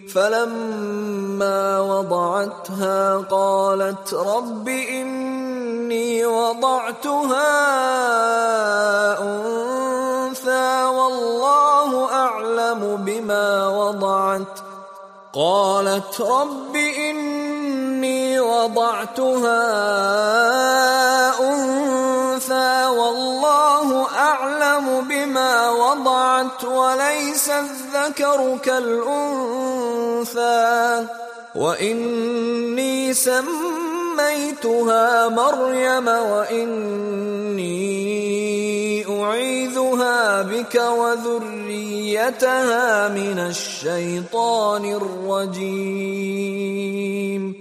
فلما وضعتها قالت رب إني وضعتها أنثى والله أعلم بما وضعت قالت رب إني وضعتها أنثى والله أعلم بما وضعت وليس الذكر كالأنثى وإني سميتها مريم وإني أعيذها بك وذريتها من الشيطان الرجيم